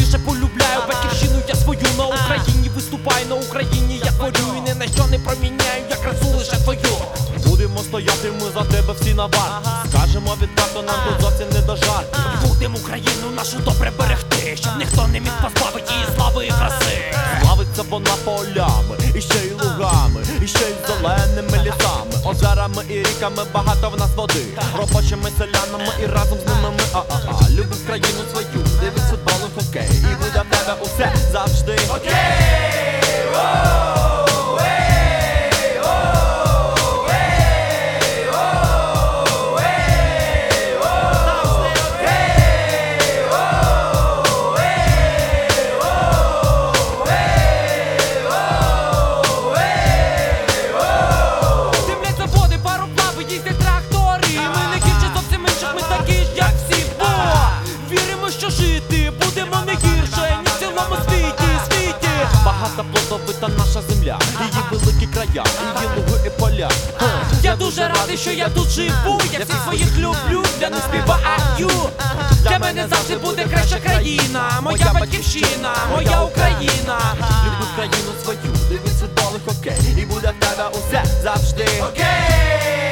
найбільше полюбляю. Батьківщину я свою на Україні виступаю, на Україні я творю. І ні на що не проміняю, я красу лише твою. Будемо стояти ми за тебе всі на варті. Скажемо відверто, нам тут зовсім не до жартів. Будемо Україну нашу добре берегти, щоб ніхто не міг позбавити її слави і краси. Славиться вона полями, і ще й лугами, і ще й зеленими лісами, озерами і ріками, багато в нас води, робочими селянами і разом з ними ми любив країну свою, дивись футбол і хокей, і буде в тебе усе завжди окей. Їздять трактори, ми не гірші зовсім інших, ми такі ж, як всі, бо віримо, що жити будемо не гірше, ні в цілому світі. Багата плодовита наша земля, її великі края, її луги і поля. Я дуже радий, що я тут живу, я всіх своїх люблю, для них співаю. Для мене завжди буде краща країна, моя батьківщина, моя Україна. Люблю країну свою, дивись футбол і хокей, і буде в тебе усе завжди окей.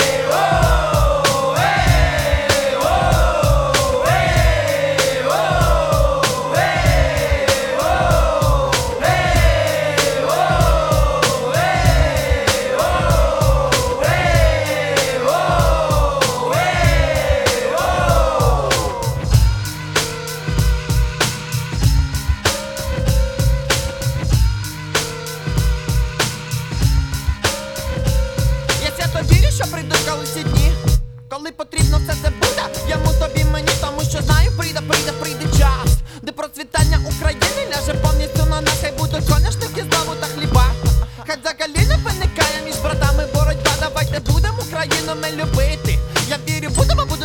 Вірю, що прийдуть колись ці дні, коли потрібно все це буде. Йому тобі мені, тому що знаю, прийде час, де процвітання України ляже повністю на нас. Хай будуть соняшники знову та хліба. Хай взагалі не виникає між братами боротьба. Давайте будемо Україну ми любити. Я вірю,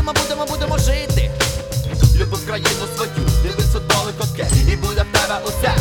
будемо жити. Любив країну свою, дивись футбол і хокей, і буде в тебе усе